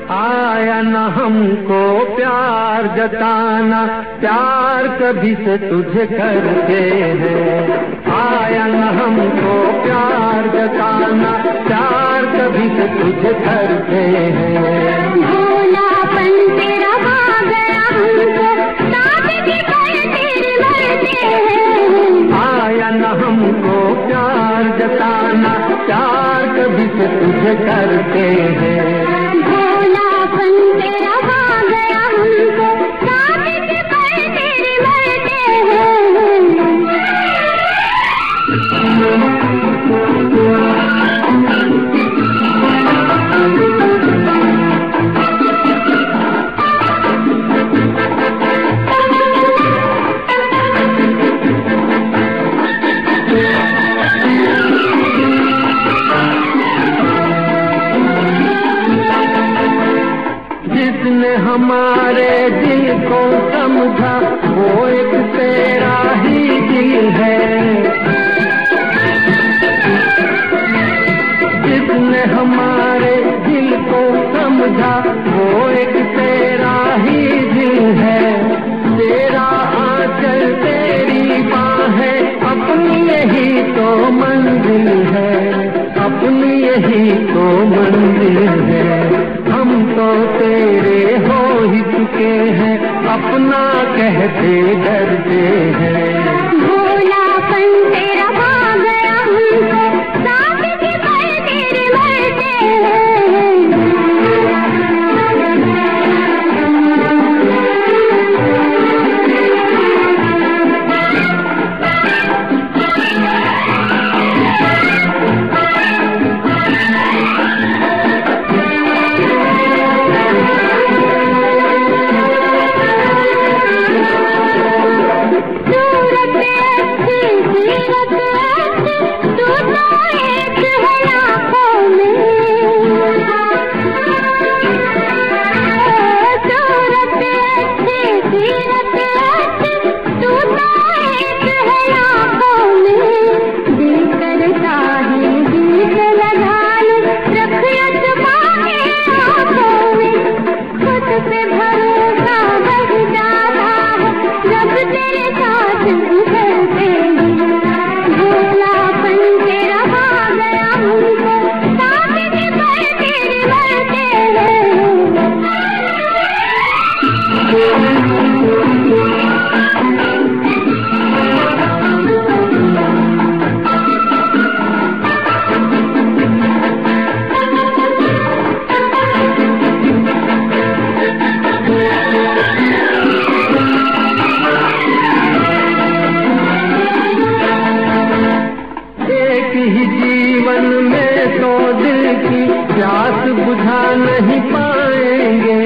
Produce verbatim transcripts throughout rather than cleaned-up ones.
आया न हमको प्यार जताना, प्यार कभी से तुझे करते हैं। आया न हमको प्यार जताना, प्यार कभी से तुझे करते हैं। भोलापन तेरा आ गया हमको, सादगी पर तेरे मरते हैं। आया न हमको प्यार जताना, प्यार कभी से तुझे करते हैं। भोलापन तेरा आ गया हमको, सादगी पर तेरे मरते हैं। जिसने हमारे दिल को समझा, वो एक तेरा ही दिल है। जिसने हमारे दिल को समझा, वो एक तेरा ही दिल है। तेरा आंचल तेरी बाहें, अपनी यही तो मंजिल है, अपनी यही तो मंजिल है। हम तो तेरे हो ही चुके हैं, अपना कहते डरते हैं। भोलापन तेरा आ गया हमको, सादगी पर तेरे मरते हैं। जीवन में तो दिल की प्यास बुझा नहीं पाएंगे।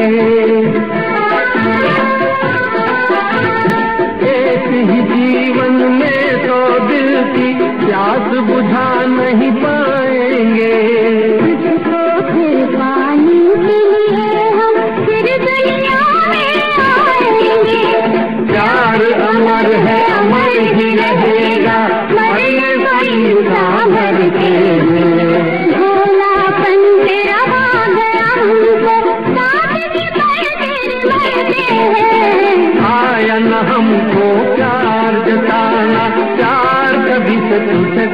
एक ही जीवन में तो दिल की प्यास बुझा नहीं पाएंगे। तुझको फिर पाने के लिए हम फिर दुनिया में आएंगे। प्यार अमर है, अमर ही रहेगा, मरने वाली सामर के हैं। भोलापन तेरा आ गया हमको, सादगी पर तेरे मरते हैं। आया न हमको प्यार जताना, प्यार कभी से तुझे